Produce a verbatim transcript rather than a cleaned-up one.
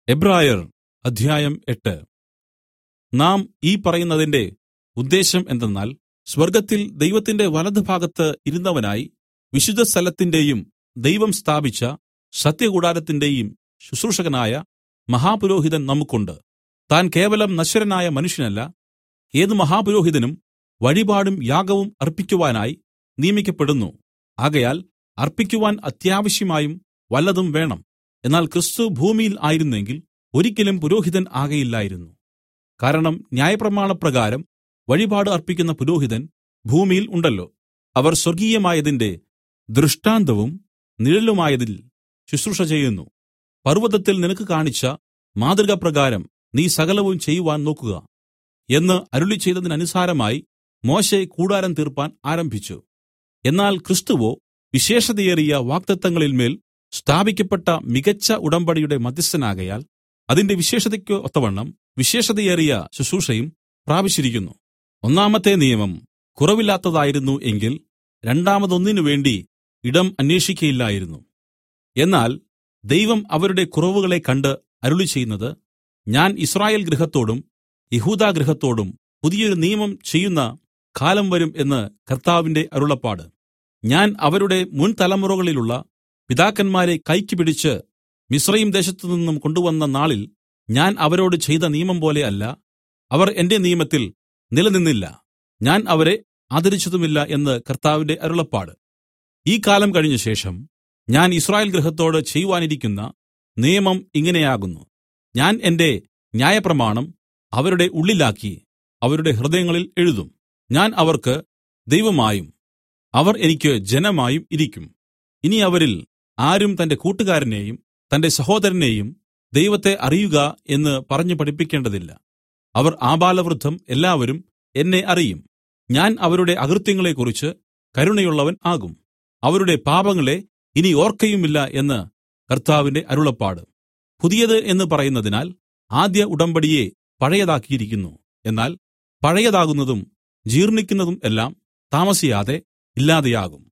എബ്രായർ അധ്യായം എട്ട്. നാം ഈ പറയുന്നതിന്റെ ഉദ്ദേശം എന്തെന്നാൽ, സ്വർഗ്ഗത്തിൽ ദൈവത്തിന്റെ വലത്തുഭാഗത്ത് ഇരുന്നവനായി വിശുദ്ധസ്ഥലത്തിന്റെയും ദൈവം സ്ഥാപിച്ച സത്യകൂടാരത്തിന്റെയും ശുശ്രൂഷകനായ മഹാപുരോഹിതൻ നമുക്കുണ്ട്. താൻ കേവലം നശ്വരനായ മനുഷ്യനല്ല, ഏത് മഹാപുരോഹിതനും വഴിപാടും യാഗവും അർപ്പിക്കുവാനായി നിയമിക്കപ്പെടുന്നു. ആകയാൽ അർപ്പിക്കുവാൻ അത്യാവശ്യമായും വല്ലതും വേണം. എന്നാൽ ക്രിസ്തു ഭൂമിയിൽ ആയിരുന്നെങ്കിൽ ഒരിക്കലും പുരോഹിതൻ ആകയില്ലായിരുന്നു. കാരണം ന്യായപ്രമാണപ്രകാരം വഴിപാട് അർപ്പിക്കുന്ന പുരോഹിതൻ ഭൂമിയിൽ ഉണ്ടല്ലോ. അവർ സ്വർഗ്ഗീയമായതിന്റെ ദൃഷ്ടാന്തവും നിഴലുമായതിൽ ശുശ്രൂഷ ചെയ്യുന്നു. പർവ്വതത്തിൽ നിനക്ക് കാണിച്ച മാതൃകപ്രകാരം നീ സകലവും ചെയ്യുവാൻ നോക്കുക എന്ന് അരുളിച്ചെയ്തതിനനുസാരമായി മോശെ കൂടാരം തീർപ്പാൻ ആരംഭിച്ചു. എന്നാൽ ക്രിസ്തുവോ വിശേഷതയേറിയ വാഗ്ദത്തങ്ങളിന്മേൽ സ്ഥാപിക്കപ്പെട്ട മികച്ച ഉടമ്പടിയുടെ മദ്ധ്യസ്ഥനാകയാൽ അതിന്റെ വിശേഷതയ്ക്ക് ഒത്തവണ്ണം വിശേഷതയേറിയ ശുശ്രൂഷയും പ്രാപിച്ചിരിക്കുന്നു. ഒന്നാമത്തെ നിയമം കുറവില്ലാത്തതായിരുന്നു എങ്കിൽ രണ്ടാമതൊന്നിനു വേണ്ടി ഇടം അന്വേഷിക്കയില്ലായിരുന്നു. എന്നാൽ ദൈവം അവരുടെ കുറവുകളെ കണ്ട് അരുളിച്ചെയ്യുന്നത്, ഞാൻ യിസ്രായേൽ ഗൃഹത്തോടും യെഹൂദാഗൃഹത്തോടും പുതിയൊരു നിയമം ചെയ്യുന്ന കാലം വരും എന്ന് കർത്താവിന്റെ അരുളപ്പാട്. ഞാൻ അവരുടെ മുൻ തലമുറകളിലുള്ള പിതാക്കന്മാരെ കൈക്ക് പിടിച്ച് മിസ്രയീം ദേശത്തുനിന്നും കൊണ്ടുവന്ന നാളിൽ ഞാൻ അവരോട് ചെയ്ത നിയമം പോലെ അല്ല. അവർ എന്റെ നിയമത്തിൽ നിലനിന്നില്ല, ഞാൻ അവരെ ആദരിച്ചതുമില്ല എന്ന് കർത്താവിന്റെ അരുളപ്പാട്. ഈ കാലം കഴിഞ്ഞ ശേഷം ഞാൻ യിസ്രായേൽ ഗൃഹത്തോട് ചെയ്യുവാനിരിക്കുന്ന നിയമം ഇങ്ങനെയാകുന്നു: ഞാൻ എന്റെ ന്യായപ്രമാണം അവരുടെ ഉള്ളിലാക്കി അവരുടെ ഹൃദയങ്ങളിൽ എഴുതും. ഞാൻ അവർക്ക് ദൈവമായും അവർ എനിക്ക് ജനമായും ഇരിക്കും. ഇനി അവരിൽ ആരും തന്റെ കൂട്ടുകാരനെയും തന്റെ സഹോദരനെയും ദൈവത്തെ അറിയുക എന്ന് പറഞ്ഞു പഠിപ്പിക്കേണ്ടതില്ല. അവർ ആബാലവൃദ്ധം എല്ലാവരും എന്നെ അറിയും. ഞാൻ അവരുടെ അകൃത്യങ്ങളെക്കുറിച്ച് കരുണയുള്ളവൻ ആകും. അവരുടെ പാപങ്ങളെ ഇനി ഓർക്കയുമില്ല എന്ന് കർത്താവിന്റെ അരുളപ്പാട്. പുതിയത് എന്ന് പറയുന്നതിനാൽ ആദ്യ ഉടമ്പടിയെ പഴയതാക്കിയിരിക്കുന്നു. എന്നാൽ പഴയതാകുന്നതും ജീർണിക്കുന്നതും എല്ലാം താമസിയാതെ ഇല്ലാതെയാകും.